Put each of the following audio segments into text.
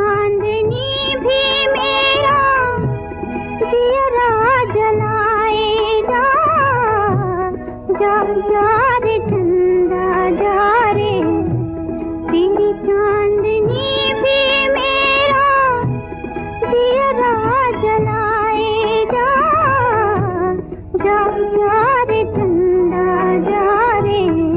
चांदनी भी मेरा जियरा जलाए जा, जा जा रे चंदा जा रे, तेरी चांदनी भी मेरा जियरा जलाए जा, जा जा रे चंदा जा रे।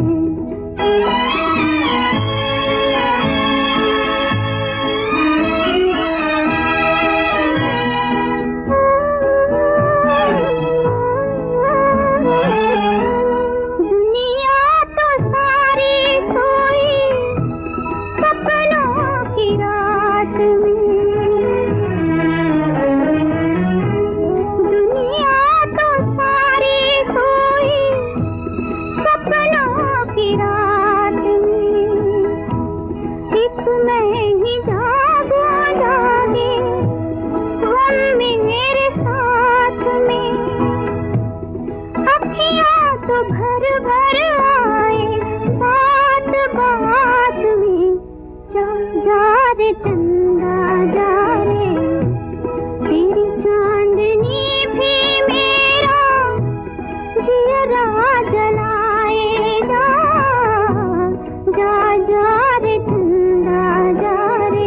भर भर आए बात बात में, जा जा रे चंदा जा रे, तेरी चांदनी भी मेरा जियरा जलाए जा, जा जा रे चंदा जा रे।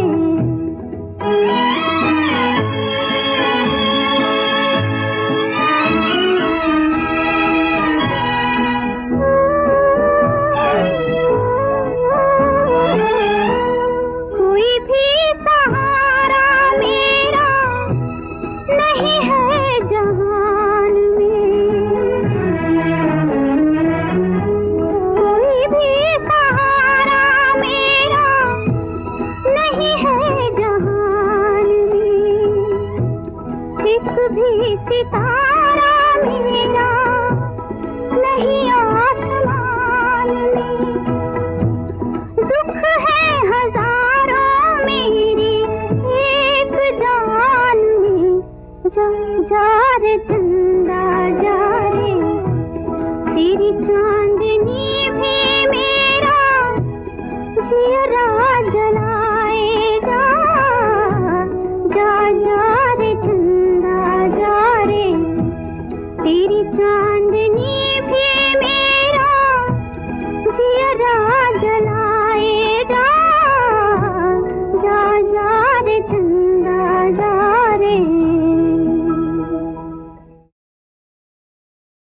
भी सितारा मेरा नहीं आसमान में, दुख है हजारों मेरी एक जान में, जा जा रे चंदा जा रे, तेरी चांदनी भी मेरा जियरा जलाए जा, जा जा रे चंदा जा रे, तेरी चांदनी भी मेरा जियरा जला